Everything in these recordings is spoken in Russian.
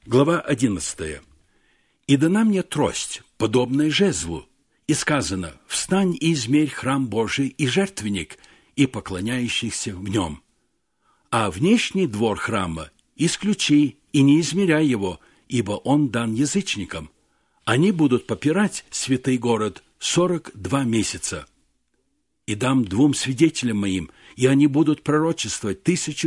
Глава 11. «И дана мне трость, подобная жезлу, и сказано: встань и измерь храм Божий и жертвенник, и поклоняющихся в нем. А внешний двор храма исключи и не измеряй его, ибо он дан язычникам. Они будут попирать святый город 42 месяца. И дам 2 свидетелям моим, и они будут пророчествовать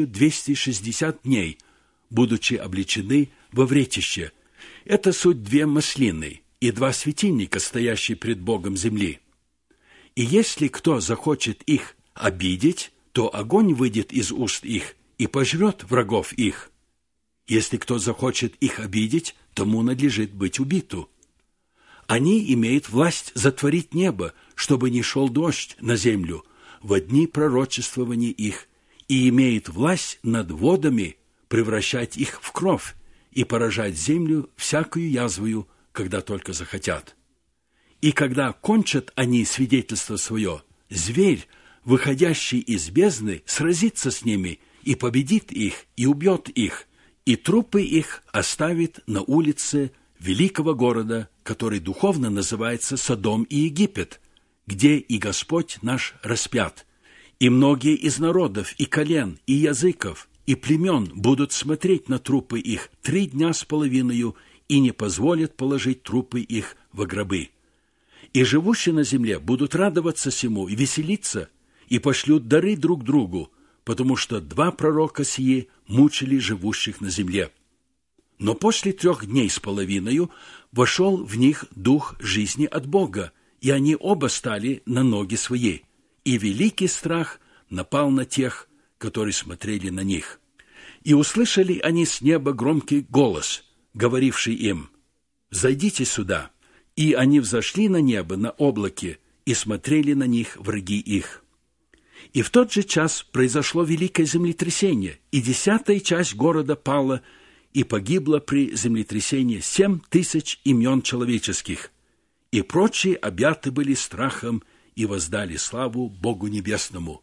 1260 дней, будучи облечены во вретище. Это суть 2 маслины и 2 светильника, стоящие пред Богом земли. И если кто захочет их обидеть, то огонь выйдет из уст их и пожрет врагов их. Если кто захочет их обидеть, тому надлежит быть убиту. Они имеют власть затворить небо, чтобы не шел дождь на землю во дни пророчествования их, и имеют власть над водами превращать их в кровь и поражать землю всякую язвою, когда только захотят. И когда кончат они свидетельство свое, зверь, выходящий из бездны, сразится с ними и победит их, и убьет их, и трупы их оставит на улице великого города, который духовно называется Содом и Египет, где и Господь наш распят. И многие из народов, и колен, и языков, и племен будут смотреть на трупы их 3 дня с половиною и не позволят положить трупы их во гробы. И живущие на земле будут радоваться сему и веселиться, и пошлют дары друг другу, потому что 2 пророка сии мучили живущих на земле. Но после 3 дней с половиною вошел в них дух жизни от Бога, и они оба стали на ноги свои, и великий страх напал на тех, которые смотрели на них. И услышали они с неба громкий голос, говоривший им: «Зайдите сюда». И они взошли на небо на облаке, и смотрели на них враги их. И в тот же час произошло великое землетрясение, и 10-я часть города пала, и погибло при землетрясении 7000 имен человеческих, и прочие объяты были страхом и воздали славу Богу Небесному.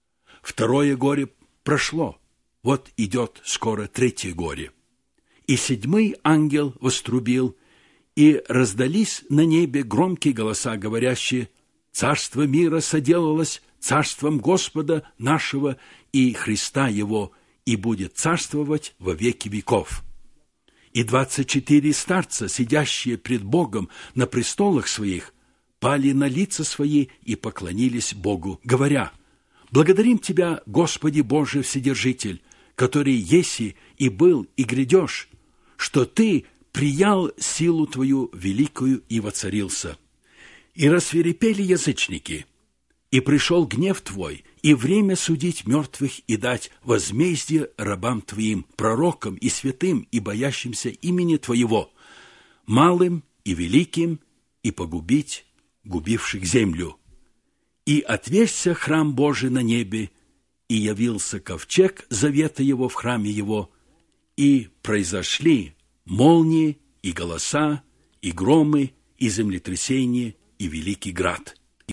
2 горе прошло, вот идет скоро 3 горе. И 7-й ангел вострубил, и раздались на небе громкие голоса, говорящие: «Царство мира соделалось царством Господа нашего и Христа Его, и будет царствовать во веки веков». И 24 старца, сидящие пред Богом на престолах своих, пали на лица свои и поклонились Богу, говоря: «Благодарим Тебя, Господи Боже Вседержитель, который еси и был и грядешь, что Ты приял силу Твою великую и воцарился. И рассвирепели язычники, и пришел гнев Твой, и время судить мертвых и дать возмездие рабам Твоим, пророкам и святым, и боящимся имени Твоего, малым и великим, и погубить губивших землю. И отверзся храм Божий на небе, и явился ковчег завета Его в храме Его, и произошли молнии, и голоса, и громы, и землетрясения, и великий град.